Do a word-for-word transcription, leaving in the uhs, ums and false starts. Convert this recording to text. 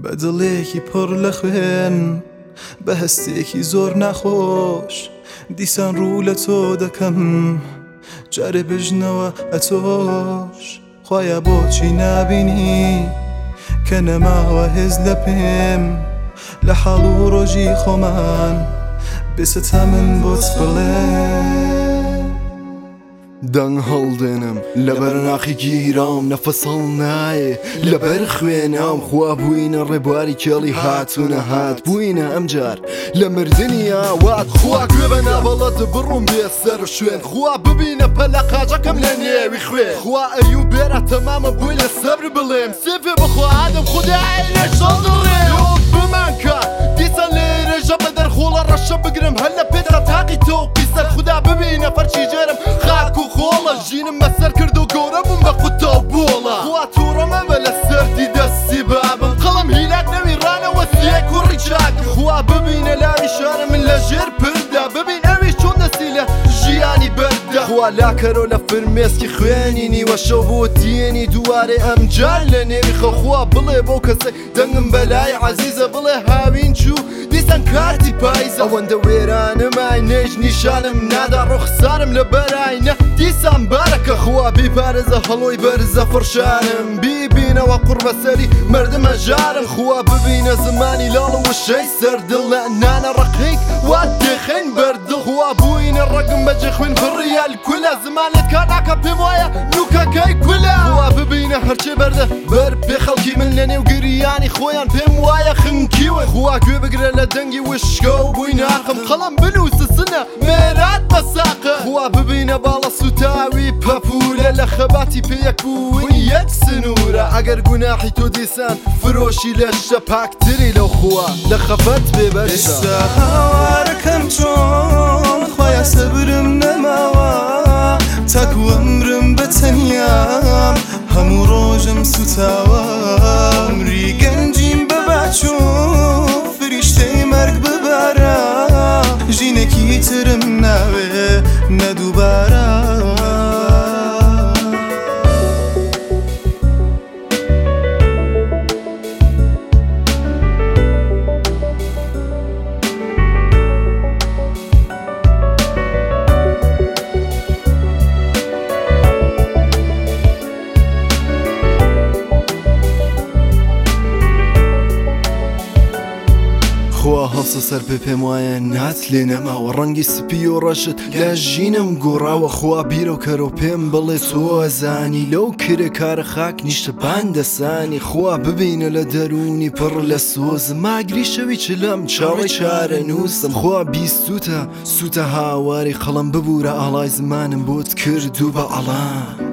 بە دڵێکی پڕ لە خوێن بە هەستێکی زۆر ناخۆش دیسان ڕوو لە تۆ دەکەم جارێ بژنەوە ئەتۆش خوایە بۆچی نابینی کە نەماوە هێز لە پێم لە حاڵ و ڕۆژی خۆمان بێستە من بۆت بڵێم دەنگ هەڵدێنم لەبەر ناخی گیرام نەفەسەڵ نایێ لەبەر خوێنام خوا بووینە ڕێبواری کێڵی هاتوونە هات بووینە ئەمجار لە مردنی ئاوات خوا گوێ بە ناوەڵەت بڕوم بێ سەر شوێن خوا ببینە پەلە قاچەکەم لە نێوی خوێ خوا ئەیوب بێرە تەمامە بووی لە سەبر بڵێم سێفێ بخوا ئادەم خودای لە شەڵ دڵێ بمانکە دیسان لێرەژە بە دەرخۆڵە ڕەشە بگرم هەر لە پێتە تاقی تۆ قیسەر خوددا ببینە فەرچی جێرم خاک و خۆڵە ژینم بەسەر کرد و گەورە بووم بە قوتە و بۆڵە خوا تووڕەمەمە لە سەردی دەستی بابم قەڵم هیلات نەوی ڕانەوە سیە کوڕی چاک خوا ببینە لاوی شارە من لە ژێر پردا ببین ئەوی چۆن دەستی لە ژیانی بەردا خوا لاکەرۆ لە فرمێسکی خوێنی نیوە شەو بۆ تیێنی دووارێ ئەمجار لە نێوی خەخوا بڵێ بۆ کەسەی دەنگم بەلای عەزیزە بڵێ هاوین چوو دیسان کارتی پاییزە ئەوەندە وێرانمای نێژ نیشانم نادا ڕوخسارم لە بەراینە دیسان بارەکە خوا بیپارێزە هەڵۆی بەرزە فڕشانم بیبینەوە قوڕ بەسەری مردمە ژارم خوا ببینە زمانی لاڵ و وشەی سەردڵ لە نانە ڕقیک وا دێخین بەردڵ خوا بووینە ڕەگم بەجێ خوێن بڕیال کولە زمانت کار ناکە پێم وایە نوکەکەی کولە خوا ببینە هەرچێ بەردە بەر پێ خەڵکی من لە نێو گریانی خۆیان پێم وایە خنکیوە خوا گوێ بگرە لە دەنگی وشکە و بووی ناخم قەڵەم بنووسە سنە مێرات بەساقە خوا ببینە باڵە سوتاوی پەپولە لە خەباتی پێیەک بوون یەک سنوورە ئەگەر گوناحی تۆ دیسان فرۆشی لە شە پاکتری لەو خوا لە خەفەت بێ بەرسە هاوارەکەم چۆن خوایە سەبرم نەماوە تاکو ئەمرم بەتەنیام هەموو ڕۆژم سوتاوە ئەمری گەنجیم بەباچوو فریشتەی مەرگ ببارە ژینێکی ترم ناوێ نەدووبارە خوا هەڵسە سەر پێ پێم وایە نات لێ نەماوە ڕەنگی سپی و ڕەشت لە ژینم گۆڕاوە خوا بیرە و کەرە و پێم بڵێ تۆزانی لەو کرێ کارە خاک نیشتە باندەسانی خوا ببینە لە دەرونی پڕ لە سۆزم ماگری شەوی چلەم چاڵی چارە نووسم خوا بیستوتە سوتە هاواری قەڵەم ببوورە ئاڵای زمانم بۆت کرد و بە ئەڵام